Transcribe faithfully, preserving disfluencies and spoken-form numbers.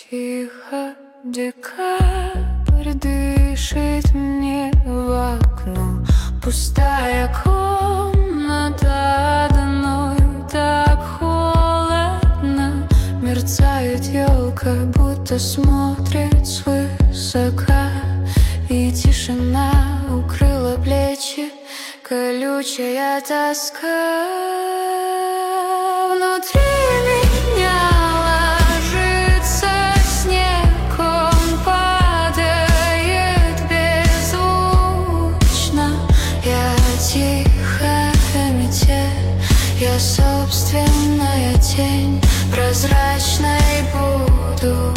Тихо декабрь дышит мне в окно. Пустая комната, одной так холодно. Мерцает елка, будто смотрит свысока. И тишина укрыла плечи, колючая тоска. Внутри меня ложится снег, он падает беззвучно. Я тихая метель, я собственная тень, прозрачной буду.